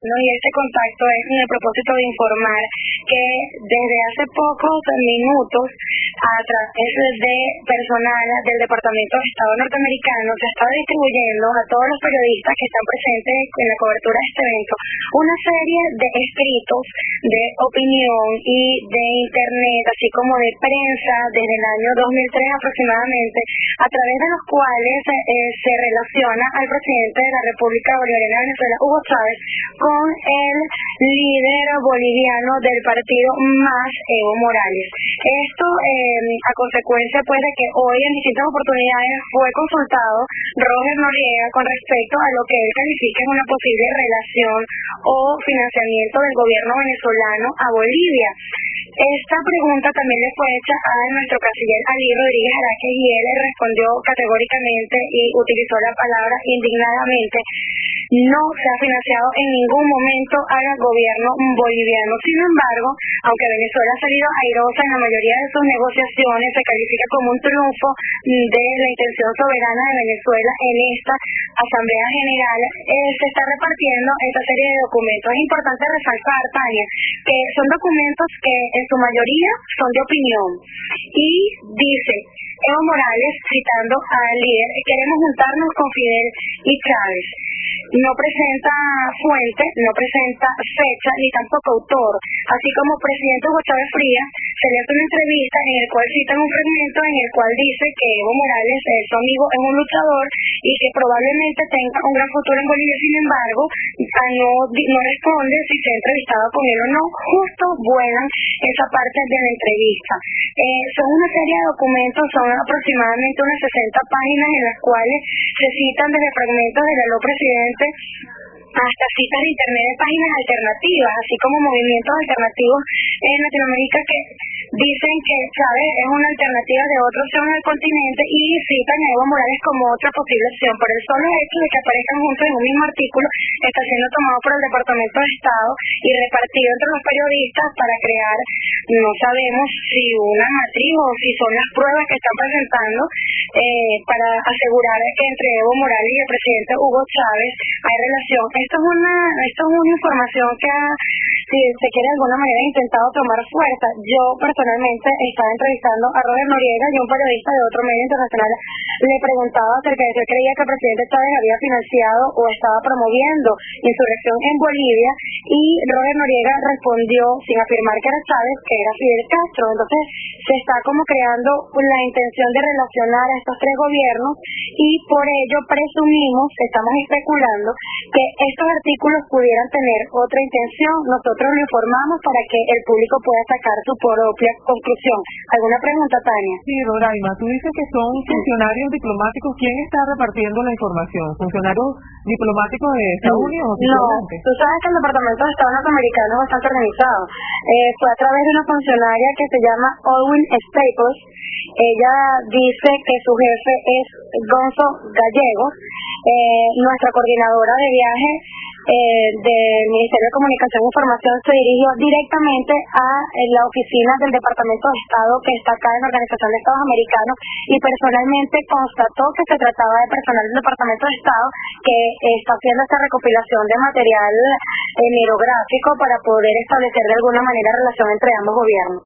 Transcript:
¿no? Y este contacto es con el propósito de informar que desde hace pocos minutos, a través de personal del Departamento de Estado norteamericano, se está distribuyendo a todos los periodistas que están presentes en la cobertura de este evento una serie de escritos de opinión y de internet, así como de prensa desde el año 2003 aproximadamente, a través de los cuales se relaciona al presidente de la República Bolivariana de Venezuela, Hugo Chávez, con el líder boliviano del partido MÁS, Evo Morales. Esto a consecuencia pues de que hoy en distintas oportunidades fue consultado Roger Noriega con respecto a lo que él califica es una posible relación o financiamiento del gobierno venezolano a Bolivia. Esta pregunta también le fue hecha a nuestro canciller Ali Rodríguez Araque y él respondió categóricamente y utilizó la palabra indignadamente: no se ha financiado en ningún momento al gobierno boliviano. Sin embargo, aunque Venezuela ha salido airosa en la mayoría de sus negociaciones, se califica como un triunfo de la intención soberana de Venezuela en esta Asamblea General, se está repartiendo esta serie de documentos. Es importante resaltar, Tania, que son documentos que en su mayoría son de opinión y dice Evo Morales, citando al líder: queremos juntarnos con Fidel y Chávez. No presenta fuente, no presenta fecha, ni tampoco autor. Así como el presidente Hugo Chávez Frías se le hace una entrevista en el cual citan un fragmento en el cual dice que Evo Morales, su amigo, es un luchador y que probablemente tenga un gran futuro en Bolivia. Sin embargo, no responde si se ha entrevistado con él o no. Justo vuelan esa parte de la entrevista. Son una serie de documentos, son aproximadamente unas 60 páginas en las cuales se citan desde fragmentos del aló presidente hasta citas de internet de páginas alternativas, así como movimientos alternativos en Latinoamérica que dicen que Chávez es una alternativa de otra opción del continente y citan a Evo Morales como otra posible opción. Por el solo hecho de que aparezcan juntos en un mismo artículo, está siendo tomado por el Departamento de Estado y repartido entre los periodistas para crear, no sabemos si una matriz o si son las pruebas que están presentando para asegurar que entre Evo Morales y el presidente Hugo Chávez hay relación. Esto es una información que si se quiere de alguna manera intentado tomar fuerza. Yo personalmente estaba entrevistando a Roger Noriega y un periodista de otro medio internacional le preguntaba acerca de si él creía que el presidente Chávez había financiado o estaba promoviendo insurrección en Bolivia, y Roger Noriega respondió sin afirmar que era Chávez, que era Fidel Castro. Entonces se está como creando la intención de relacionar a estos tres gobiernos y por ello presumimos, estamos especulando que estos artículos pudieran tener otra intención. Nosotros lo informamos para que el público pueda sacar su propia conclusión. ¿Alguna pregunta, Tania? Sí, Roraima, tú dices que son funcionarios diplomáticos. ¿Quién está repartiendo la información? ¿Funcionarios diplomáticos de Estados Unidos o no, tú sabes que el Departamento de Estado norteamericano es bastante organizado. Fue a través de una funcionaria que se llama Alwyn Staples. Ella dice que su jefe es Gonzo Gallegos. Nuestra coordinadora de viaje del Ministerio de Comunicación e Información se dirigió directamente a la oficina del Departamento de Estado que está acá en la Organización de Estados Americanos y personalmente constató que se trataba de personal del Departamento de Estado que está haciendo esta recopilación de material migrográfico para poder establecer de alguna manera relación entre ambos gobiernos.